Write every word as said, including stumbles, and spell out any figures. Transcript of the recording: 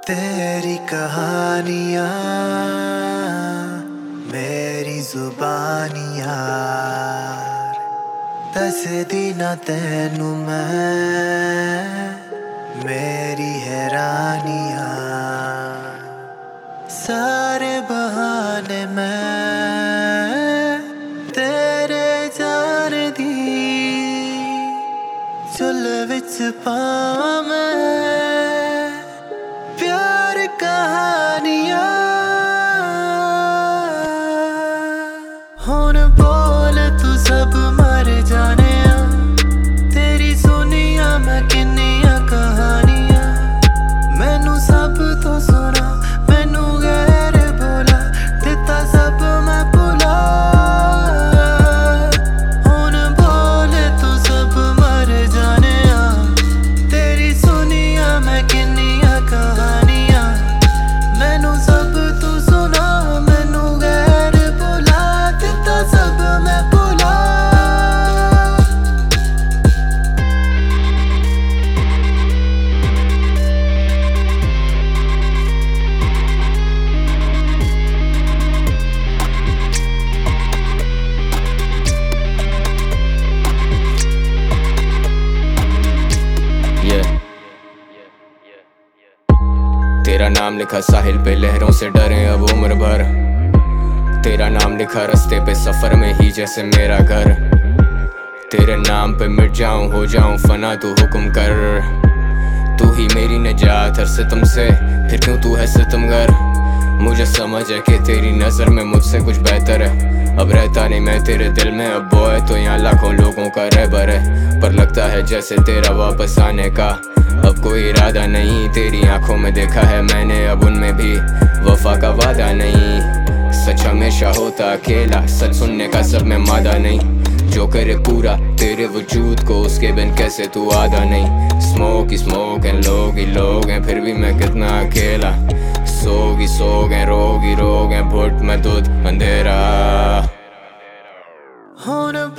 तेरी कहानियाँ मेरी जुबानियाँ दस दिन तेनू मैं मेरी हैरानियाँ सारे बहाने मैं तेरे जान दी चुल विच पावां मैं प्यार कहानियाँ हुण बोल तू सब मर जाने तेरी सुनिया मैं किन्नियां कहानियाँ मैनू सब तो सुना मैनू गैर बोला दिता सब मैं भुला हुण बोल तू सब मर जाने तेरी सुनिया मैं किन्नियां कहानियाँ मैनू सब तू सुना मैनू गैर बोला दिता सब मैं भुला तेरा नाम लिखा साहिल पे लहरों से डरे अब उम्र भर तेरा नाम लिखा रास्ते पे सफर में ही जैसे मेरा घर तेरे नाम पे मिट जाऊं हो जाऊं फना तू हुक्म कर तू ही मेरी निजात हर सितम से फिर क्यों तू है सितमगर मुझे समझ है कि तेरी नजर में मुझसे कुछ बेहतर है अब रहता नहीं मैं तेरे दिल में अब वो है तो यहाँ लाखों लोगों का रहबर है पर लगता है जैसे तेरा वापस आने का अब कोई इरादा नहीं तेरी आंखों में देखा है मैंने अब उनमें भी वफा का वादा नहीं सच हमेशा होता अकेला सच सुनने का सब में मादा नहीं जो करे पूरा तेरे वजूद को उसके बिन कैसे तू आधा नहीं स्मोक ही स्मोक है लोग ही लोग हैं फिर भी मैं कितना अकेला सोग ही सोग है रोग ही रोग है भुट में दूध अंधेरा हुण